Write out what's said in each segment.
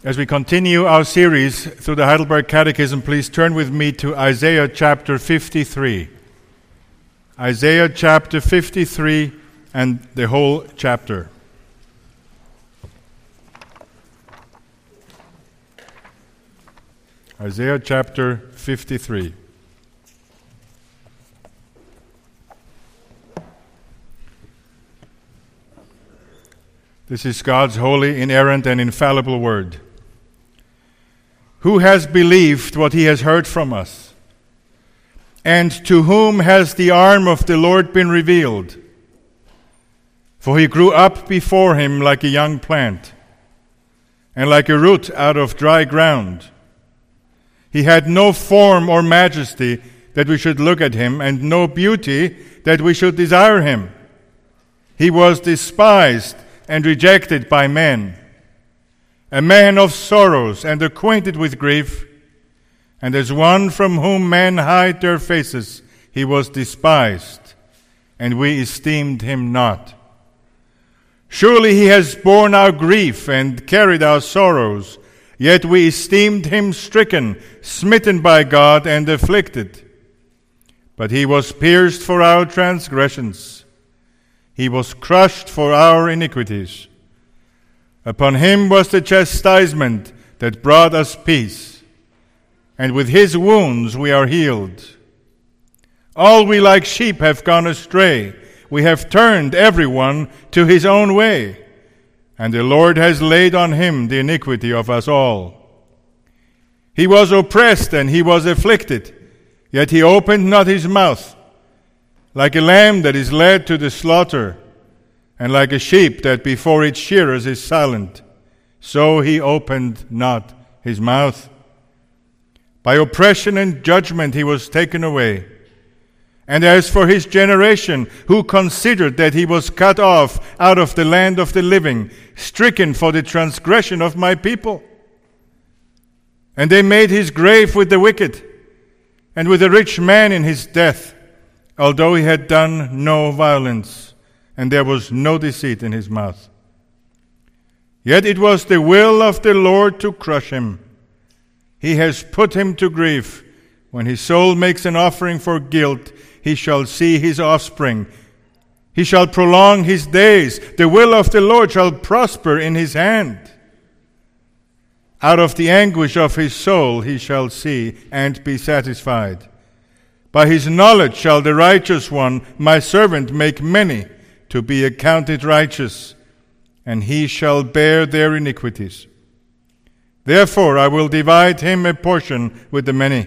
As we continue our series through the Heidelberg Catechism, please turn with me to Isaiah chapter 53. Isaiah chapter 53 and the whole chapter. Isaiah chapter 53. This is God's holy, inerrant, and infallible word. Who has believed what he has heard from us? And to whom has the arm of the Lord been revealed? For he grew up before him like a young plant, and like a root out of dry ground. He had no form or majesty that we should look at him, and no beauty that we should desire him. He was despised and rejected by men, a man of sorrows and acquainted with grief, and as one from whom men hide their faces, he was despised, and we esteemed him not. Surely he has borne our grief and carried our sorrows, yet we esteemed him stricken, smitten by God, and afflicted. But he was pierced for our transgressions, he was crushed for our iniquities. Upon him was the chastisement that brought us peace, and with his wounds we are healed. All we like sheep have gone astray. We have turned everyone to his own way, and the Lord has laid on him the iniquity of us all. He was oppressed and he was afflicted, yet he opened not his mouth. Like a lamb that is led to the slaughter, and like a sheep that before its shearers is silent, so he opened not his mouth. By oppression and judgment he was taken away. And as for his generation, who considered that he was cut off out of the land of the living, stricken for the transgression of my people. And they made his grave with the wicked, and with a rich man in his death, although he had done no violence, and there was no deceit in his mouth. Yet it was the will of the Lord to crush him. He has put him to grief. When his soul makes an offering for guilt, he shall see his offspring. He shall prolong his days. The will of the Lord shall prosper in his hand. Out of the anguish of his soul he shall see and be satisfied. By his knowledge shall the righteous one, my servant, make many to be accounted righteous, and he shall bear their iniquities. Therefore I will divide him a portion with the many,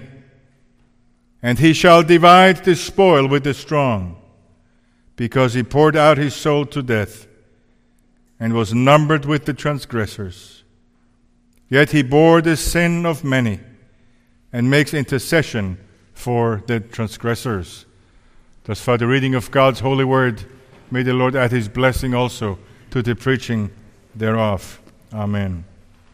and he shall divide the spoil with the strong, because he poured out his soul to death, and was numbered with the transgressors. Yet he bore the sin of many, and makes intercession for the transgressors. Thus far the reading of God's holy word. May the Lord add his blessing also to the preaching thereof. Amen.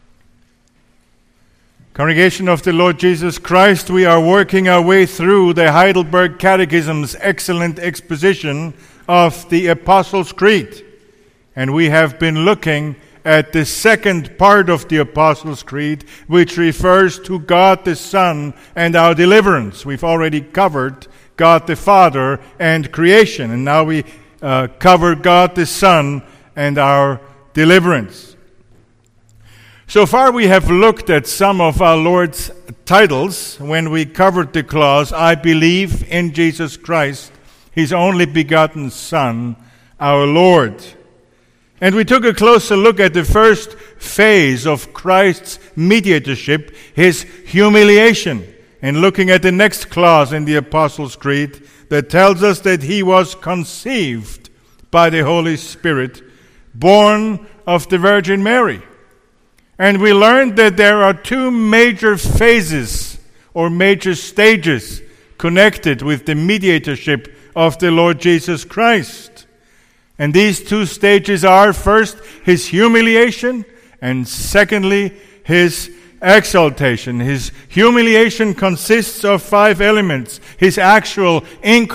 Congregation of the Lord Jesus Christ, we are working our way through the Heidelberg Catechism's excellent exposition of the Apostles' Creed. And we have been looking at the second part of the Apostles' Creed, which refers to God the Son and our deliverance. We've already covered God the Father and creation, and now we cover God the Son and our deliverance. So far we have looked at some of our Lord's titles when we covered the clause, I believe in Jesus Christ, his only begotten Son, our Lord. And we took a closer look at the first phase of Christ's mediatorship, his humiliation, and looking at the next clause in the Apostles' Creed that tells us that he was conceived by the Holy Spirit, born of the Virgin Mary. And we learned that there are two major phases or major stages connected with the mediatorship of the Lord Jesus Christ. And these two stages are, first, his humiliation, and secondly, his exaltation. His humiliation consists of 5 elements. His actual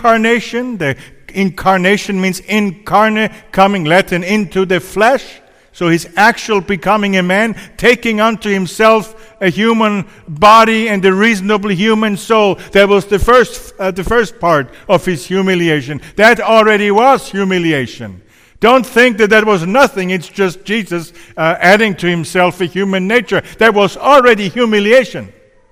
incarnation. The incarnation means incarnate, coming Latin, into the flesh. So his actual becoming a man, taking unto himself a human body and a reasonably human soul. That was the first part of his humiliation. That already was humiliation. Don't think that was nothing. It's just Jesus adding to himself a human nature. That was already humiliation.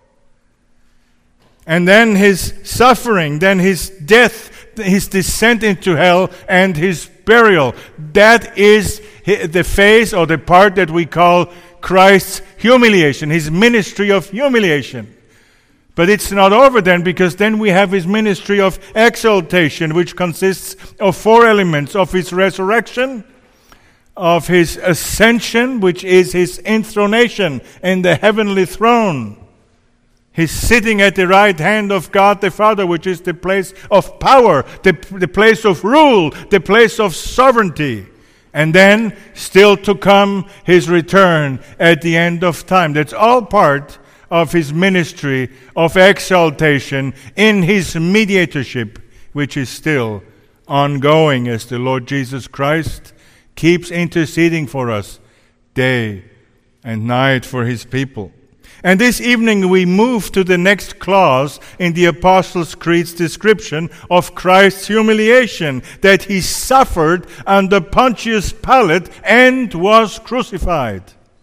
And then his suffering, then his death, his descent into hell, and his burial. That is the phase or the part that we call Christ's humiliation, his ministry of humiliation. But it's not over then, because then we have his ministry of exaltation, which consists of 4 elements: of his resurrection, of his ascension, which is his enthronation in the heavenly throne, his sitting at the right hand of God the Father, which is the place of power, the place of rule, the place of sovereignty. And then, still to come, his return at the end of time. That's all part of his ministry of exaltation in his mediatorship, which is still ongoing as the Lord Jesus Christ keeps interceding for us day and night for his people. And this evening we move to the next clause in the Apostles' Creed's description of Christ's humiliation, that he suffered under Pontius Pilate and was crucified.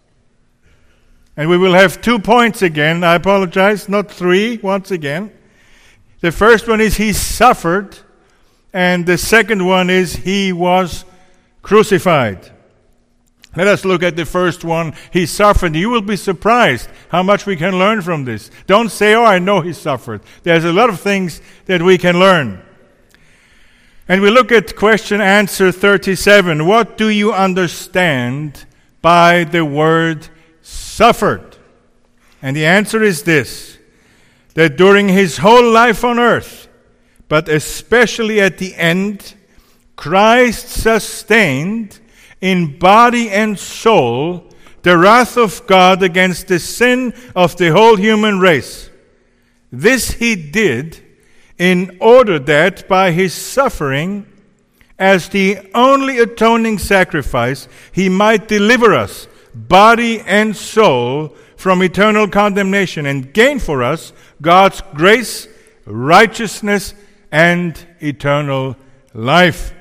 And we will have 2 points again. I apologize, not 3 once again. The first one is he suffered, and the second one is he was crucified. Let us look at the first one. He suffered. You will be surprised how much we can learn from this. Don't say, I know he suffered. There's a lot of things that we can learn. And we look at question answer 37. What do you understand by the word suffered? And the answer is this: that during his whole life on earth, but especially at the end, Christ sustained in body and soul the wrath of God against the sin of the whole human race. This he did in order that by his suffering, as the only atoning sacrifice, he might deliver us, body and soul, from eternal condemnation and gain for us God's grace, righteousness, and eternal life.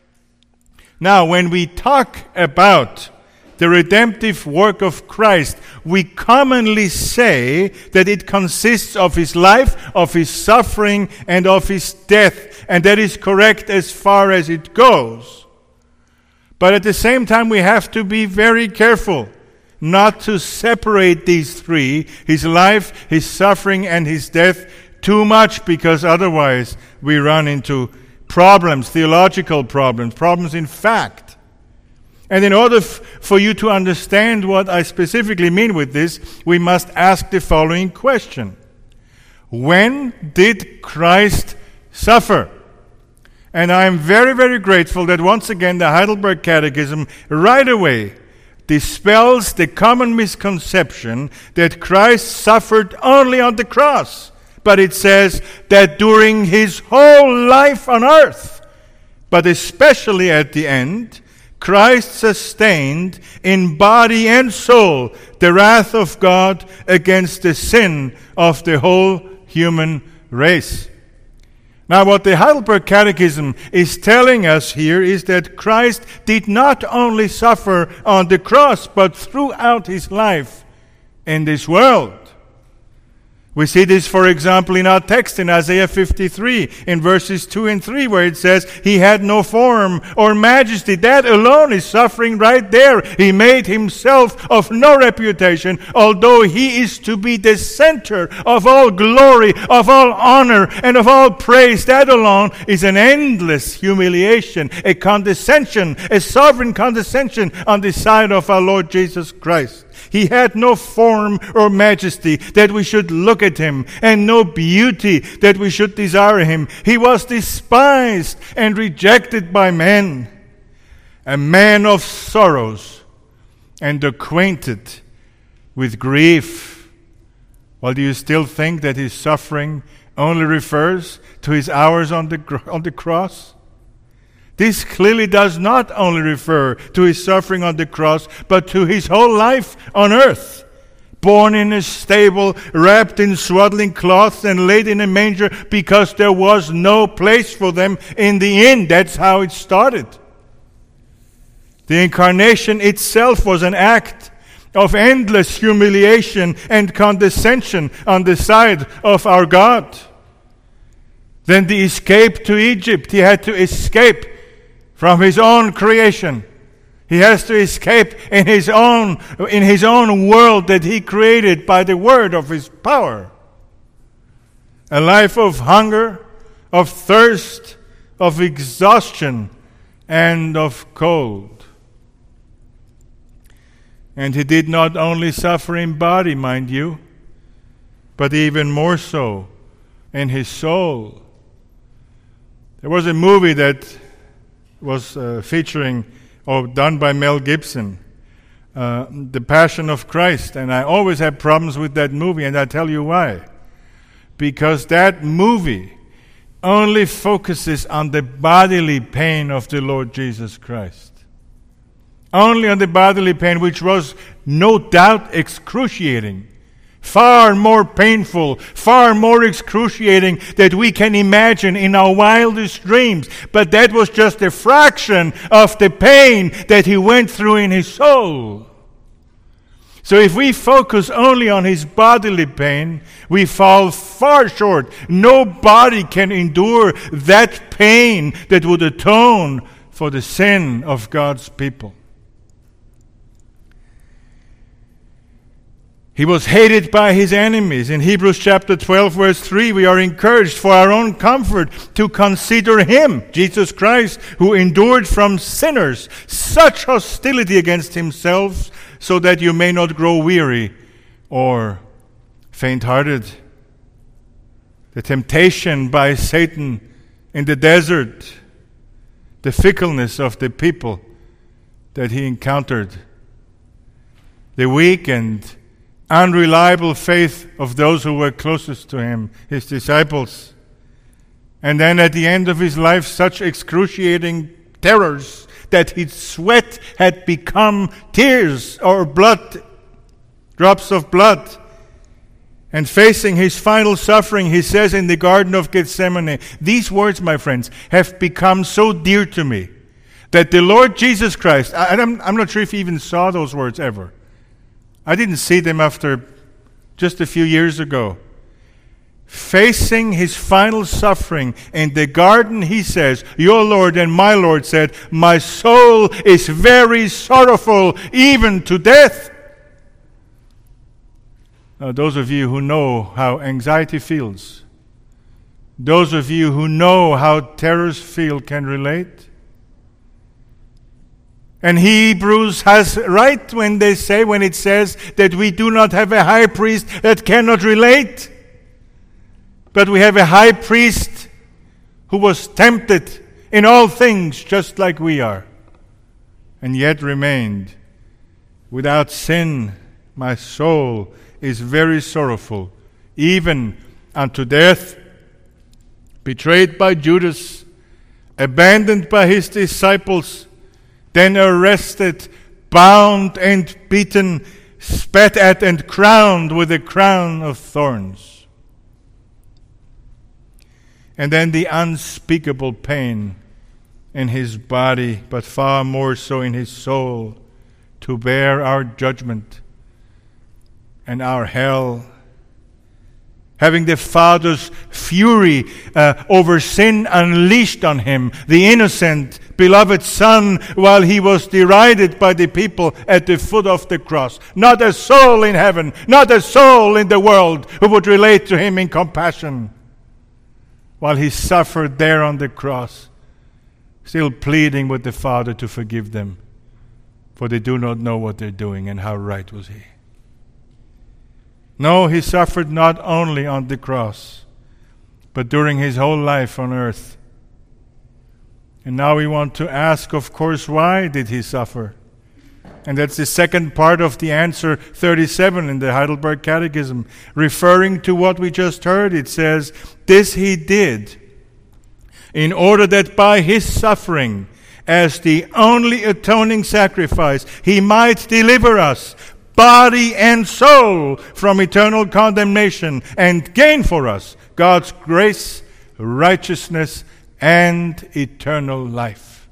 Now, when we talk about the redemptive work of Christ, we commonly say that it consists of his life, of his suffering, and of his death. And that is correct as far as it goes. But at the same time, we have to be very careful not to separate these 3, his life, his suffering, and his death, too much, because otherwise we run into problems, theological problems in fact. And in order for you to understand what I specifically mean with this, we must ask the following question: when did Christ suffer? And I am very, very grateful that once again the Heidelberg Catechism right away dispels the common misconception that Christ suffered only on the cross. But it says that during his whole life on earth, but especially at the end, Christ sustained in body and soul the wrath of God against the sin of the whole human race. Now, what the Heidelberg Catechism is telling us here is that Christ did not only suffer on the cross, but throughout his life in this world. We see this, for example, in our text in Isaiah 53, in verses 2 and 3, where it says, he had no form or majesty. That alone is suffering right there. He made himself of no reputation, although he is to be the center of all glory, of all honor, and of all praise. That alone is an endless humiliation, a condescension, a sovereign condescension on the side of our Lord Jesus Christ. He had no form or majesty that we should look at him, and no beauty that we should desire him. He was despised and rejected by men, a man of sorrows and acquainted with grief. Well, do you still think that his suffering only refers to his hours on the cross? This clearly does not only refer to his suffering on the cross, but to his whole life on earth. Born in a stable, wrapped in swaddling cloths, and laid in a manger because there was no place for them in the inn. That's how it started. The incarnation itself was an act of endless humiliation and condescension on the side of our God. Then the escape to Egypt. He had to escape from his own creation. He has to escape in his own world that he created by the word of his power. A life of hunger, of thirst, of exhaustion, and of cold. And he did not only suffer in body, mind you, but even more so in his soul. There was a movie that was featuring or done by Mel Gibson, The Passion of Christ. And I always have problems with that movie, and I tell you why. Because that movie only focuses on the bodily pain of the Lord Jesus Christ. Only on the bodily pain, which was no doubt excruciating. Far more painful, far more excruciating than we can imagine in our wildest dreams. But that was just a fraction of the pain that he went through in his soul. So if we focus only on his bodily pain, we fall far short. No body can endure that pain that would atone for the sin of God's people. He was hated by his enemies. In Hebrews chapter 12, verse 3, we are encouraged for our own comfort to consider him, Jesus Christ, who endured from sinners such hostility against himself, so that you may not grow weary or faint-hearted. The temptation by Satan in the desert, the fickleness of the people that he encountered, the weak and unreliable faith of those who were closest to him, his disciples. And then at the end of his life, such excruciating terrors that his sweat had become tears or blood, drops of blood. And facing his final suffering, he says in the Garden of Gethsemane, these words, my friends, have become so dear to me that the Lord Jesus Christ, I'm not sure if he even saw those words ever. I didn't see them after just a few years ago. Facing his final suffering in the garden, he says, your Lord and my Lord said, my soul is very sorrowful, even to death. Now, those of you who know how anxiety feels, those of you who know how terrors feel can relate. And Hebrews has right when it says that we do not have a high priest that cannot relate, but we have a high priest who was tempted in all things just like we are, and yet remained without sin. My soul is very sorrowful, even unto death. Betrayed by Judas, abandoned by his disciples, then arrested, bound and beaten, spat at and crowned with a crown of thorns. And then the unspeakable pain in his body, but far more so in his soul, to bear our judgment and our hell. Having the Father's fury over sin unleashed on him, the innocent, beloved Son, while he was derided by the people at the foot of the cross. Not a soul in heaven, not a soul in the world who would relate to him in compassion. While he suffered there on the cross, still pleading with the Father to forgive them, for they do not know what they're doing. And how right was he? No, he suffered not only on the cross, but during his whole life on earth. And now we want to ask, of course, why did he suffer? And that's the second part of the answer 37 in the Heidelberg Catechism. Referring to what we just heard, it says, this he did in order that by his suffering, as the only atoning sacrifice, he might deliver us, body and soul, from eternal condemnation, and gain for us God's grace, righteousness, and eternal life.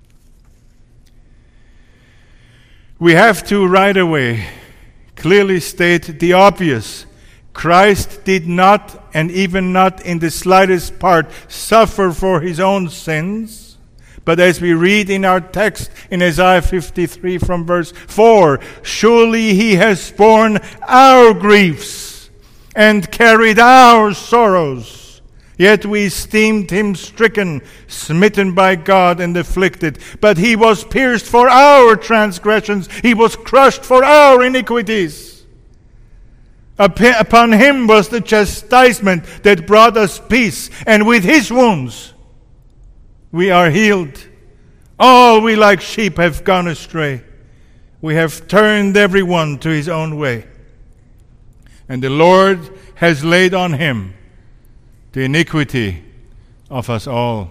We have to right away clearly state the obvious. Christ did not, and even not in the slightest part, suffer for his own sins. But as we read in our text in Isaiah 53 from verse 4, surely he has borne our griefs and carried our sorrows. Yet we esteemed him stricken, smitten by God, and afflicted. But he was pierced for our transgressions. He was crushed for our iniquities. Upon him was the chastisement that brought us peace, and with his wounds we are healed. All we like sheep have gone astray. We have turned everyone to his own way. And the Lord has laid on him the iniquity of us all.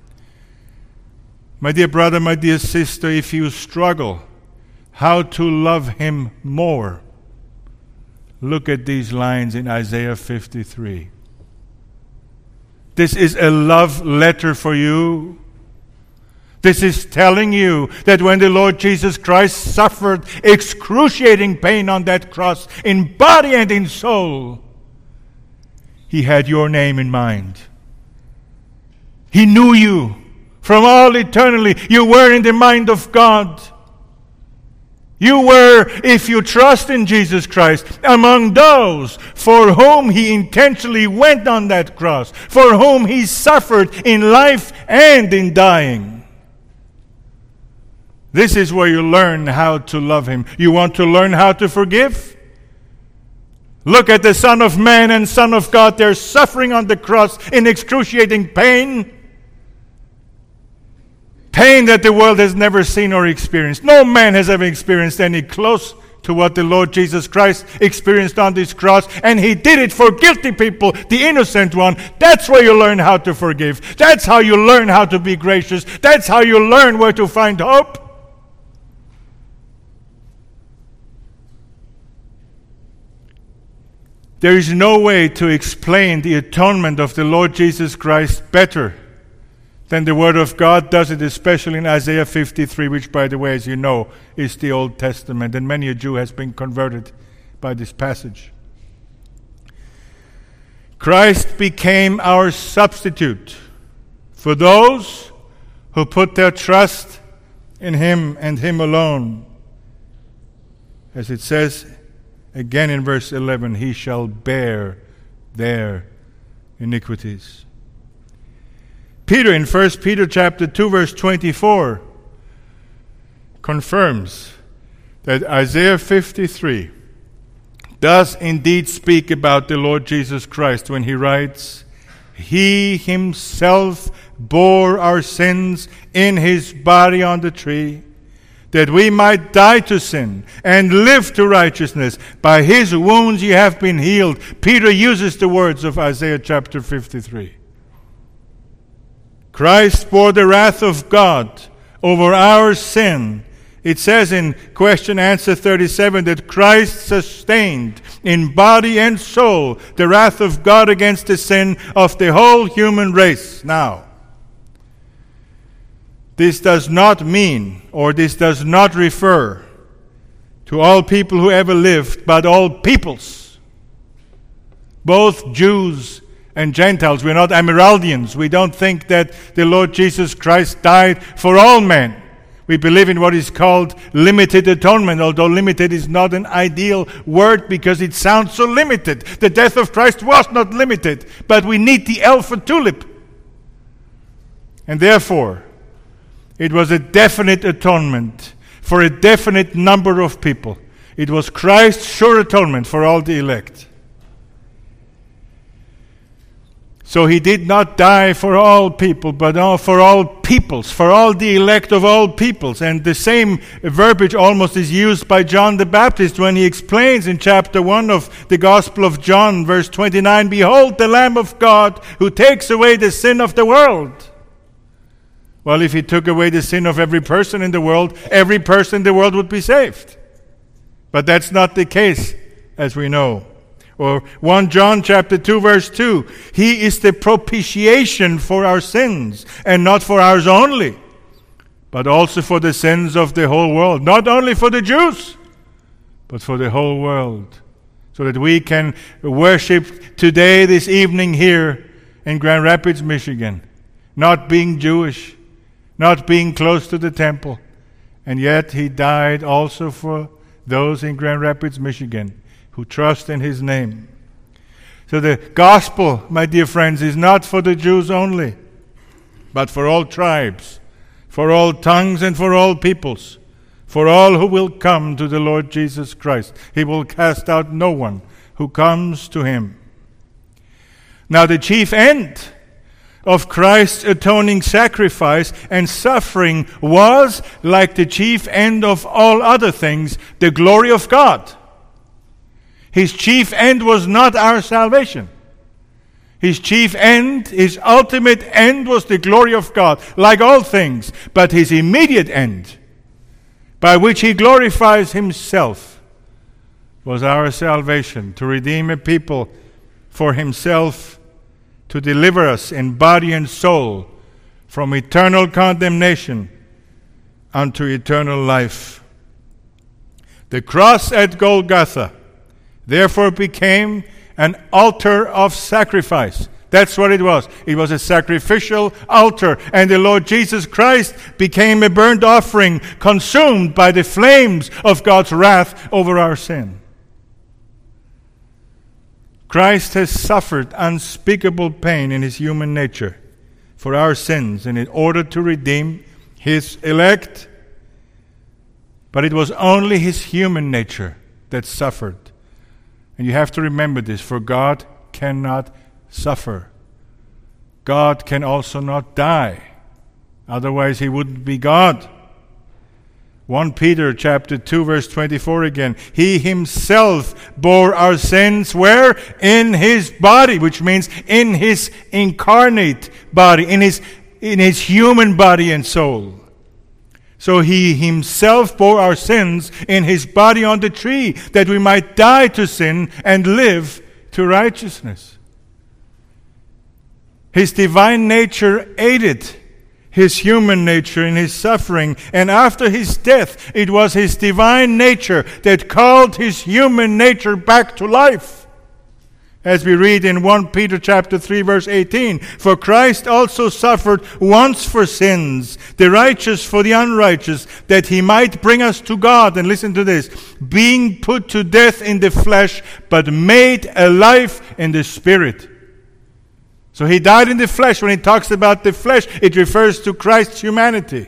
My dear brother, my dear sister, if you struggle how to love him more, look at these lines in Isaiah 53. This is a love letter for you. This is telling you that when the Lord Jesus Christ suffered excruciating pain on that cross, in body and in soul, he had your name in mind. He knew you from all eternity. You were in the mind of God. You were, if you trust in Jesus Christ, among those for whom he intentionally went on that cross, for whom he suffered in life and in dying. This is where you learn how to love him. You want to learn how to forgive? Look at the Son of Man and Son of God. They're suffering on the cross in excruciating pain. Pain that the world has never seen or experienced. No man has ever experienced any close to what the Lord Jesus Christ experienced on this cross. And he did it for guilty people, the innocent one. That's where you learn how to forgive. That's how you learn how to be gracious. That's how you learn where to find hope. There is no way to explain the atonement of the Lord Jesus Christ better than the Word of God does it, especially in Isaiah 53, which, by the way, as you know, is the Old Testament, and many a Jew has been converted by this passage. Christ became our substitute for those who put their trust in him and him alone. As it says again in verse 11, he shall bear their iniquities. Peter in 1 Peter chapter 2 verse 24 confirms that Isaiah 53 does indeed speak about the Lord Jesus Christ when he writes, he himself bore our sins in his body on the tree, that we might die to sin and live to righteousness. By his wounds ye have been healed. Peter uses the words of Isaiah chapter 53. Christ bore the wrath of God over our sin. It says in question answer 37 that Christ sustained in body and soul the wrath of God against the sin of the whole human race. Now, this does not mean, or this does not refer to all people who ever lived, but all peoples, both Jews and Gentiles. We're not Amyraldians. We don't think that the Lord Jesus Christ died for all men. We believe in what is called limited atonement, although limited is not an ideal word because it sounds so limited. The death of Christ was not limited, but we need the alpha tulip. And therefore, it was a definite atonement for a definite number of people. It was Christ's sure atonement for all the elect. So he did not die for all people, but for all peoples, for all the elect of all peoples. And the same verbiage almost is used by John the Baptist when he explains in chapter 1 of the Gospel of John, verse 29, behold the Lamb of God who takes away the sin of the world. Well, if he took away the sin of every person in the world, every person in the world would be saved. But that's not the case, as we know. Or 1 John chapter 2, verse 2. He is the propitiation for our sins, and not for ours only, but also for the sins of the whole world. Not only for the Jews, but for the whole world. So that we can worship today, this evening here in Grand Rapids, Michigan. Not being Jewish, not being close to the temple. And yet he died also for those in Grand Rapids, Michigan, who trust in his name. So the gospel, my dear friends, is not for the Jews only, but for all tribes, for all tongues and for all peoples, for all who will come to the Lord Jesus Christ. He will cast out no one who comes to him. Now the chief end of Christ's atoning sacrifice and suffering was, like the chief end of all other things, the glory of God. His chief end was not our salvation. His chief end, his ultimate end was the glory of God, like all things. But his immediate end, by which he glorifies himself, was our salvation, to redeem a people for himself, to deliver us in body and soul from eternal condemnation unto eternal life. The cross at Golgotha therefore became an altar of sacrifice. That's what it was. It was a sacrificial altar. And the Lord Jesus Christ became a burnt offering consumed by the flames of God's wrath over our sin. Christ has suffered unspeakable pain in his human nature for our sins and in order to redeem his elect. But it was only his human nature that suffered. And you have to remember this, for God cannot suffer. God can also not die. Otherwise he wouldn't be God. 1 Peter chapter 2 verse 24 again. He himself bore our sins where? In his body, which means in his incarnate body, in his human body and soul. So he himself bore our sins in his body on the tree, that we might die to sin and live to righteousness. His divine nature aided his human nature in his suffering, and after his death, it was his divine nature that called his human nature back to life. As we read in 1 Peter chapter 3 verse 18, for Christ also suffered once for sins, the righteous for the unrighteous, that he might bring us to God. And listen to this, being put to death in the flesh, but made alive in the spirit. So he died in the flesh. When he talks about the flesh, it refers to Christ's humanity.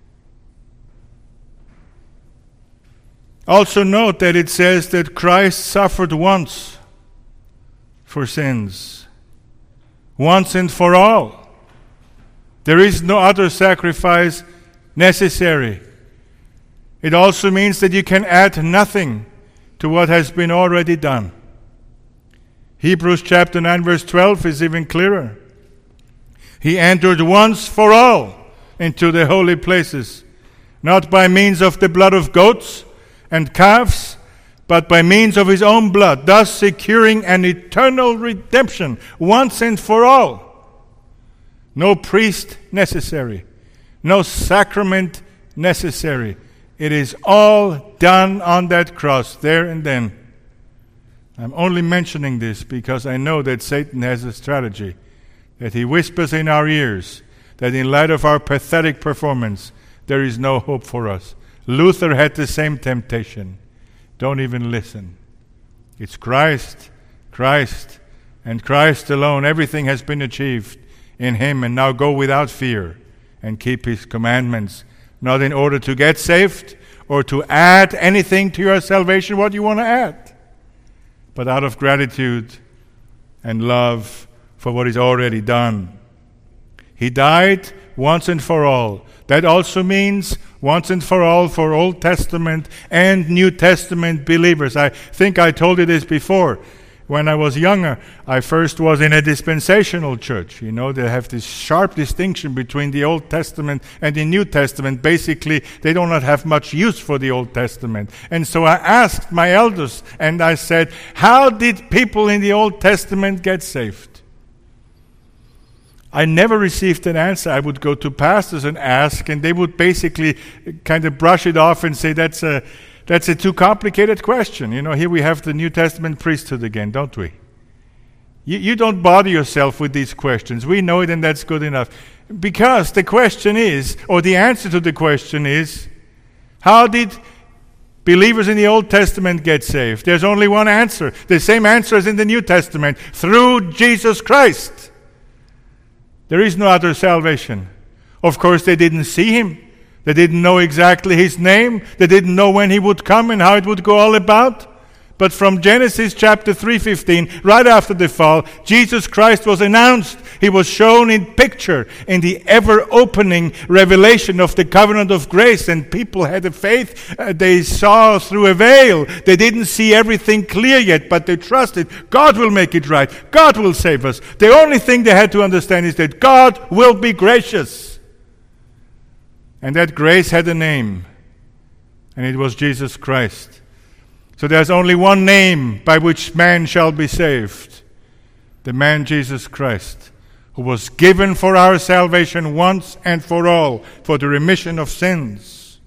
Also note that it says that Christ suffered once for sins, once and for all. There is no other sacrifice necessary. It also means that you can add nothing to what has been already done. Hebrews chapter 9 verse 12 is even clearer. He entered once for all into the holy places, not by means of the blood of goats and calves, but by means of his own blood, thus securing an eternal redemption once and for all. No priest necessary, no sacrament necessary. It is all done on that cross, there and then. I'm only mentioning this because I know that Satan has a strategy, that he whispers in our ears that in light of our pathetic performance, there is no hope for us. Luther had the same temptation. Don't even listen. It's Christ, Christ, and Christ alone. Everything has been achieved in him, and now go without fear and keep his commandments, not in order to get saved or to add anything to your salvation, what you want to add, but out of gratitude and love for what is already done. He died once and for all. That also means once and for all for Old Testament and New Testament believers. I think I told you this before. when I was younger. I first was in a dispensational church. You know, they have this sharp distinction between the Old Testament and the New Testament. Basically, they do not have much use for the Old Testament. And so I asked my elders, and I said, how did people in the Old Testament get saved? I never received an answer. I would go to pastors and ask, and they would basically kind of brush it off and say, that's a too complicated question. You know, here we have the New Testament priesthood again, don't we? You don't bother yourself with these questions. We know it, and that's good enough. Because the question is, or the answer to the question is, how did believers in the Old Testament get saved? There's only one answer. The same answer as in the New Testament. Through Jesus Christ. There is no other salvation. Of course, they didn't see him. They didn't know exactly his name. They didn't know when he would come and how it would go all about. But from Genesis chapter 3:15, right after the fall, Jesus Christ was announced. He was shown in picture in the ever-opening revelation of the covenant of grace. And people had a faith. They saw through a veil. They didn't see everything clear yet, but they trusted God will make it right. God will save us. The only thing they had to understand is that God will be gracious. And that grace had a name, and it was Jesus Christ. So there's only one name by which man shall be saved, the man Jesus Christ, who was given for our salvation once and for all, for the remission of sins.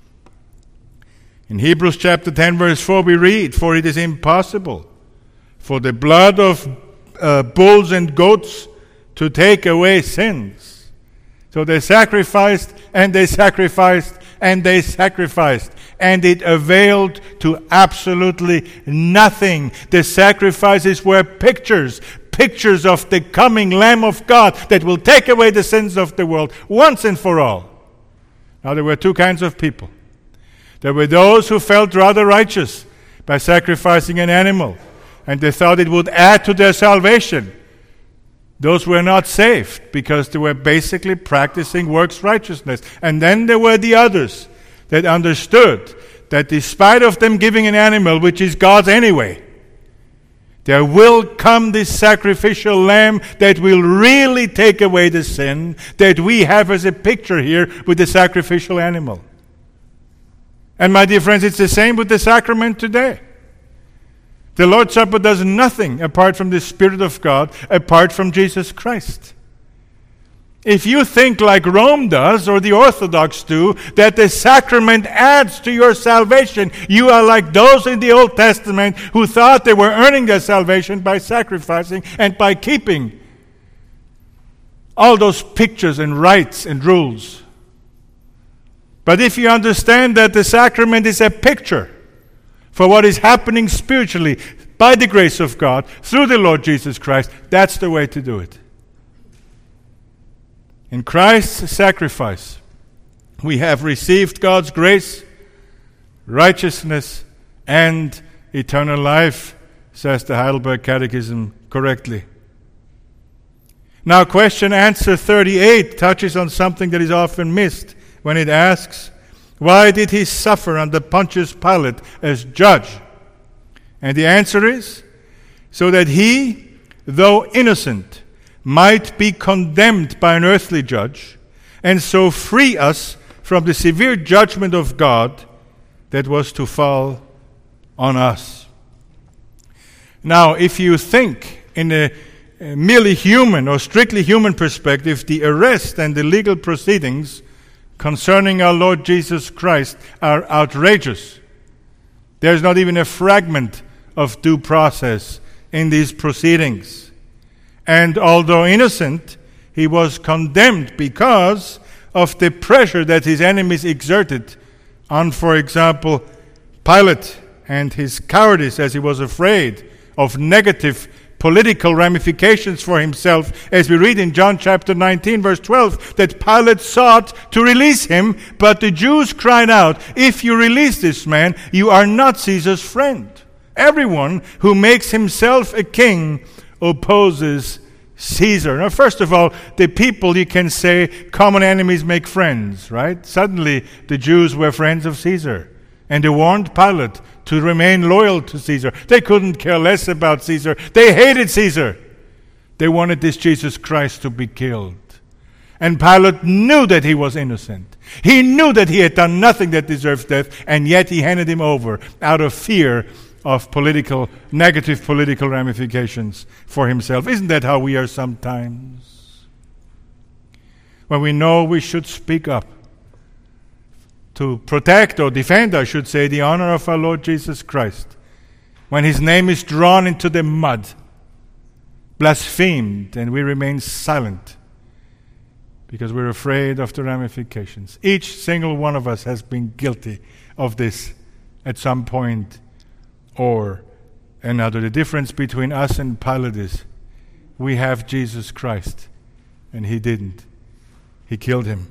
In Hebrews chapter 10 verse 4 we read, "For it is impossible for the blood of bulls and goats to take away sins." So they sacrificed, and they sacrificed, and they sacrificed. And it availed to absolutely nothing. The sacrifices were pictures of the coming Lamb of God that will take away the sins of the world once and for all. Now there were two kinds of people. There were those who felt rather righteous by sacrificing an animal, and they thought it would add to their salvation. Those were not saved because they were basically practicing works righteousness. And then there were the others that understood that despite of them giving an animal, which is God's anyway, there will come this sacrificial lamb that will really take away the sin that we have as a picture here with the sacrificial animal. And my dear friends, it's the same with the sacrament today. The Lord's Supper does nothing apart from the Spirit of God, apart from Jesus Christ. If you think like Rome does, or the Orthodox do, that the sacrament adds to your salvation, you are like those in the Old Testament who thought they were earning their salvation by sacrificing and by keeping all those pictures and rites and rules. But if you understand that the sacrament is a picture for what is happening spiritually by the grace of God through the Lord Jesus Christ, that's the way to do it. In Christ's sacrifice, we have received God's grace, righteousness, and eternal life, says the Heidelberg Catechism correctly. Now, question answer 38 touches on something that is often missed when it asks, why did he suffer under Pontius Pilate as judge? And the answer is, so that he, though innocent, might be condemned by an earthly judge, and so free us from the severe judgment of God that was to fall on us. Now, if you think in a merely human or strictly human perspective, the arrest and the legal proceedings concerning our Lord Jesus Christ are outrageous. There's not even a fragment of due process in these proceedings. And although innocent, he was condemned because of the pressure that his enemies exerted on, for example, Pilate and his cowardice, as he was afraid of negative political ramifications for himself, as we read in John chapter 19, verse 12, that Pilate sought to release him, but the Jews cried out, if you release this man, you are not Caesar's friend. Everyone who makes himself a king opposes Caesar. Now, first of all, the people, you can say, common enemies make friends, right? Suddenly, the Jews were friends of Caesar. And they warned Pilate to remain loyal to Caesar. They couldn't care less about Caesar. They hated Caesar. They wanted this Jesus Christ to be killed. And Pilate knew that he was innocent. He knew that he had done nothing that deserved death, and yet he handed him over out of fear of negative political ramifications for himself. Isn't that how we are sometimes? When we know we should speak up to protect or defend, I should say, the honor of our Lord Jesus Christ, when his name is drawn into the mud, blasphemed, and we remain silent because we're afraid of the ramifications. Each single one of us has been guilty of this at some point or another. The difference between us and Pilate is we have Jesus Christ, and he didn't. He killed him.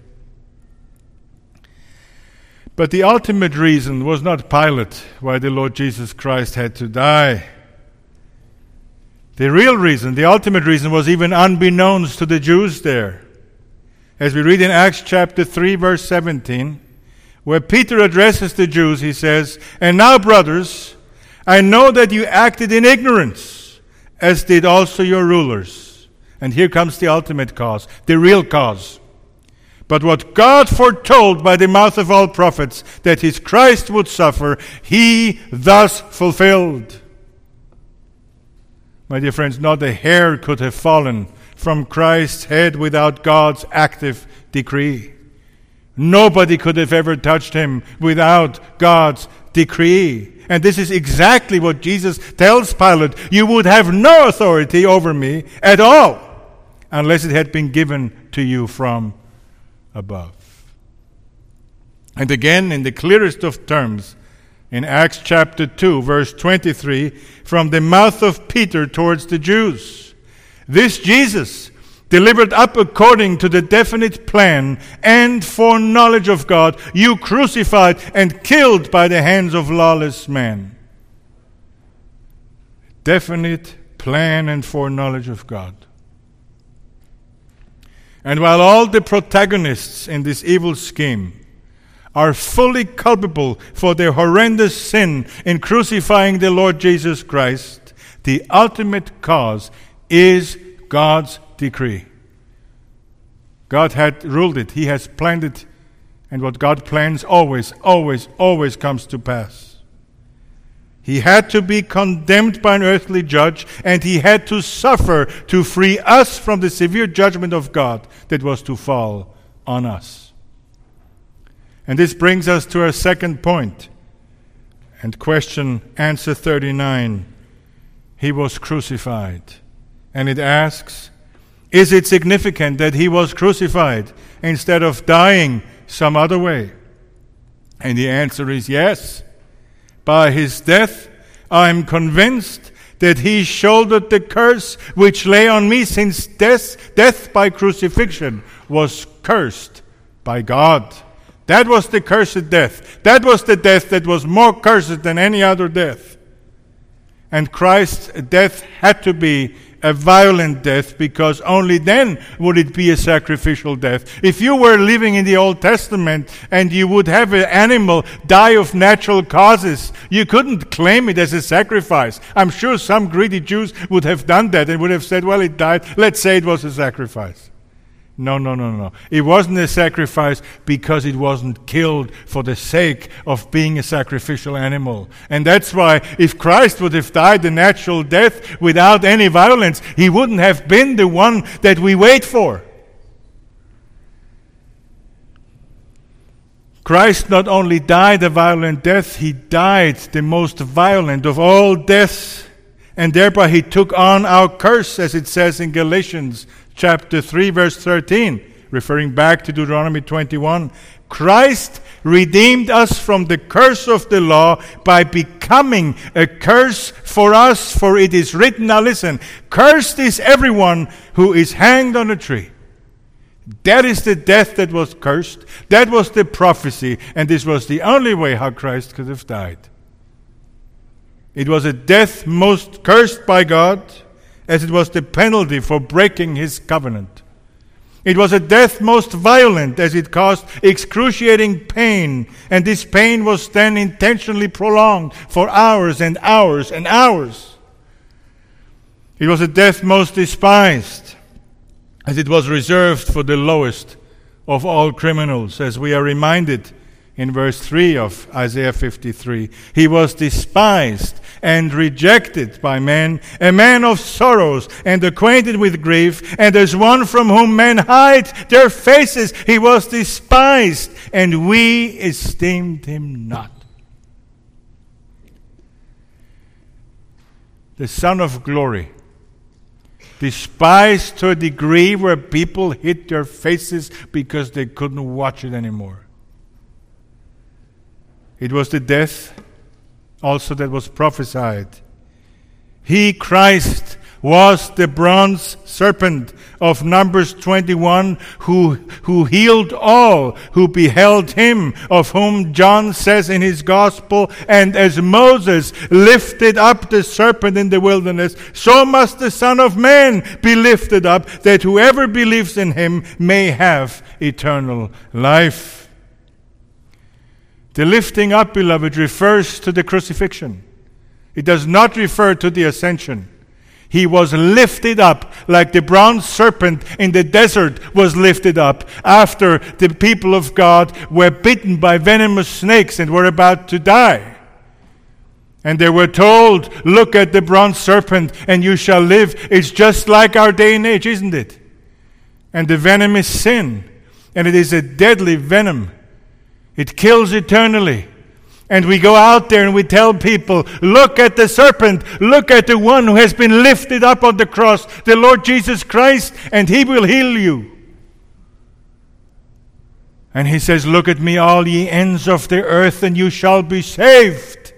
But the ultimate reason was not Pilate why the Lord Jesus Christ had to die. The real reason, the ultimate reason, was even unbeknownst to the Jews there. As we read in Acts chapter 3, verse 17, where Peter addresses the Jews, he says, "And now, brothers, I know that you acted in ignorance, as did also your rulers." And here comes the ultimate cause, the real cause. "But what God foretold by the mouth of all prophets, that his Christ would suffer, he thus fulfilled." My dear friends, not a hair could have fallen from Christ's head without God's active decree. Nobody could have ever touched him without God's decree. And this is exactly what Jesus tells Pilate. You would have no authority over me at all unless it had been given to you from above. And again, in the clearest of terms, in Acts chapter 2, verse 23, from the mouth of Peter towards the Jews, "This Jesus, delivered up according to the definite plan and foreknowledge of God, you crucified and killed by the hands of lawless men." Definite plan and foreknowledge of God. And while all the protagonists in this evil scheme are fully culpable for their horrendous sin in crucifying the Lord Jesus Christ, the ultimate cause is God's decree. God had ruled it. He has planned it. And what God plans always comes to pass. He had to be condemned by an earthly judge, and he had to suffer to free us from the severe judgment of God that was to fall on us. And this brings us to our second point and question answer 39. He was crucified. And it asks, is it significant that he was crucified instead of dying some other way? And the answer is yes. By his death, I am convinced that he shouldered the curse which lay on me, since death by crucifixion was cursed by God. That was the cursed death. That was the death that was more cursed than any other death. And Christ's death had to be a violent death, because only then would it be a sacrificial death. If you were living in the Old Testament and you would have an animal die of natural causes, you couldn't claim it as a sacrifice. I'm sure some greedy Jews would have done that and would have said, well, it died, let's say it was a sacrifice. No. It wasn't a sacrifice because it wasn't killed for the sake of being a sacrificial animal. And that's why if Christ would have died a natural death without any violence, he wouldn't have been the one that we wait for. Christ not only died a violent death, he died the most violent of all deaths, and thereby he took on our curse, as it says in Galatians chapter 3, verse 13, referring back to Deuteronomy 21. Christ redeemed us from the curse of the law by becoming a curse for us, for it is written, now listen, cursed is everyone who is hanged on a tree. That is the death that was cursed. That was the prophecy, and this was the only way how Christ could have died. It was a death most cursed by God, as it was the penalty for breaking his covenant. It was a death most violent, as it caused excruciating pain, and this pain was then intentionally prolonged for hours and hours and hours. It was a death most despised, as it was reserved for the lowest of all criminals, as we are reminded in verse 3 of Isaiah 53. He was despised and rejected by men, a man of sorrows and acquainted with grief, and as one from whom men hide their faces. He was despised, and we esteemed him not. The Son of Glory, despised to a degree where people hid their faces because they couldn't watch it anymore. It was the death also that was prophesied. He, Christ, was the bronze serpent of Numbers 21 who healed all who beheld him, of whom John says in his gospel, and as Moses lifted up the serpent in the wilderness, so must the Son of Man be lifted up, that whoever believes in him may have eternal life. The lifting up, beloved, refers to the crucifixion. It does not refer to the ascension. He was lifted up like the bronze serpent in the desert was lifted up after the people of God were bitten by venomous snakes and were about to die. And they were told, look at the bronze serpent and you shall live. It's just like our day and age, isn't it? And the venom is sin. And it is a deadly venom. It kills eternally. And we go out there and we tell people, look at the serpent, look at the one who has been lifted up on the cross, the Lord Jesus Christ, and he will heal you. And he says, look at me, all ye ends of the earth, and you shall be saved.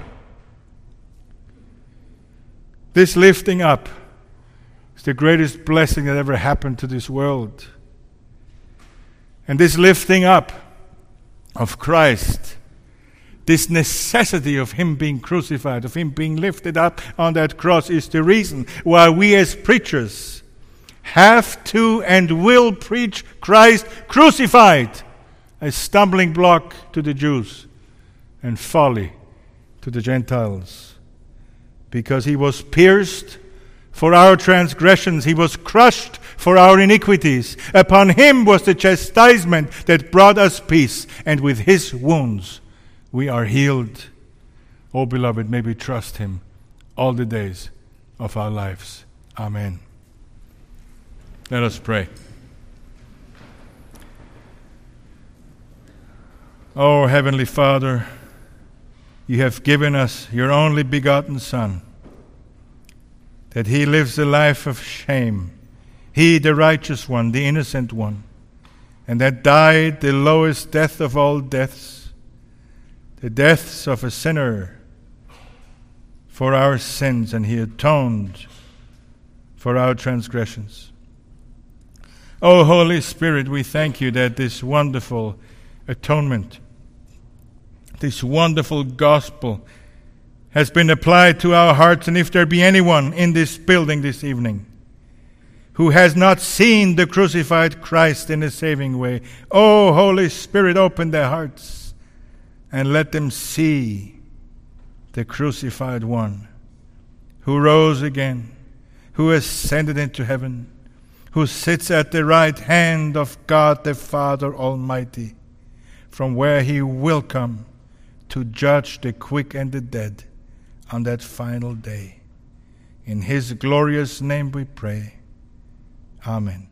This lifting up is the greatest blessing that ever happened to this world. And this lifting up of Christ, this necessity of him being crucified, of him being lifted up on that cross, is the reason why we as preachers have to and will preach Christ crucified, a stumbling block to the Jews and folly to the Gentiles. Because he was pierced for our transgressions, he was crushed for our iniquities. Upon him was the chastisement that brought us peace, and with his wounds we are healed. Oh, beloved, may we trust him all the days of our lives. Amen. Let us pray. Oh, Heavenly Father, you have given us your only begotten Son, that he lives a life of shame, he, the righteous one, the innocent one, and that died the lowest death of all deaths, the deaths of a sinner for our sins, and he atoned for our transgressions. Oh, Holy Spirit, we thank you that this wonderful atonement, this wonderful gospel has been applied to our hearts. And if there be anyone in this building this evening who has not seen the crucified Christ in a saving way, oh, Holy Spirit, open their hearts and let them see the crucified one who rose again, who ascended into heaven, who sits at the right hand of God the Father Almighty, from where he will come to judge the quick and the dead on that final day. In his glorious name we pray. Amen.